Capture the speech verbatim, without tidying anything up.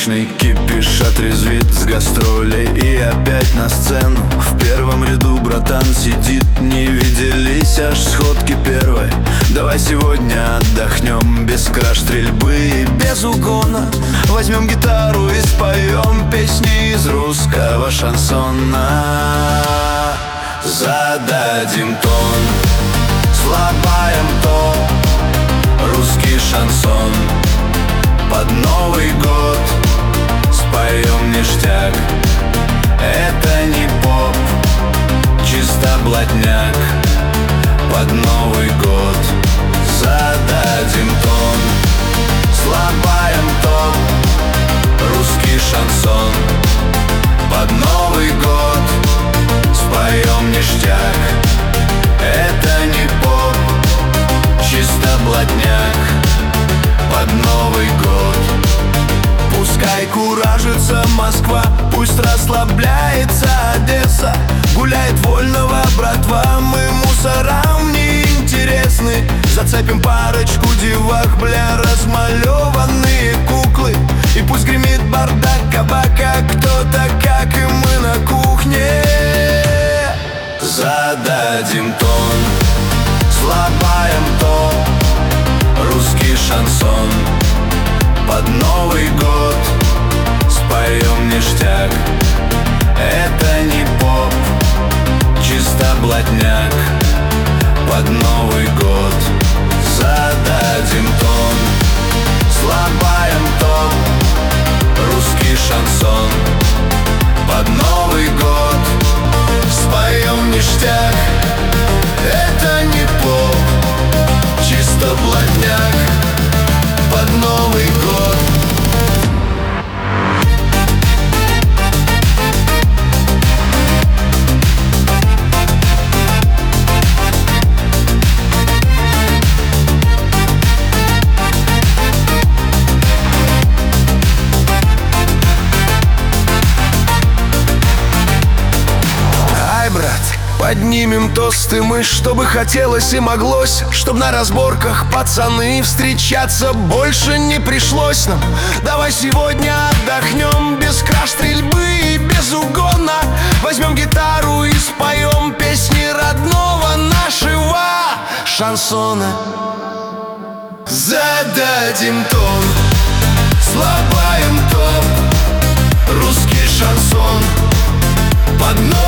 Привычный кипиш отрезвит с гастролей и опять на сцену. В первом ряду братан сидит, не виделись аж сходки первой. Давай сегодня отдохнем без краш, стрельбы и без угона. Возьмем гитару и споем песни из русского шансона. Зададим тон, слабаем то, русский шансон. Под Новый год споем ништяк. Это не поп, чисто блатняк. Под Новый год зададим тон, слабаем топ, русский шансон. Под Новый год споем ништяк. Это не поп, чисто блатняк. Под Новый год пускай куражится Москва, пусть расслабляется Одесса. Гуляет вольного братва, мы мусорам не интересны. Зацепим парочку девах, бля, размалеванные куклы. И пусть гремит бардак кабака, кто-то как и мы на кухне. Зададим тон, слабаем то, русский шансон. Под Новый год споем ништяк. Это не поп, чисто блатняк. Под Новый год зададим тон, слабаем топ, русский шансон. Под Новый год споем ништяк. Это не поп, чисто блатняк. Под Новый год. Ай, брат, поднимем тосты мы, чтобы хотелось и моглось, чтоб на разборках пацаны встречаться больше не пришлось нам. Давай сегодня отдохнем без краш, стрельбы и без угона. Возьмем гитару и споем песни родного нашего шансона. Зададим тон, слабаем топ, русский шансон. Под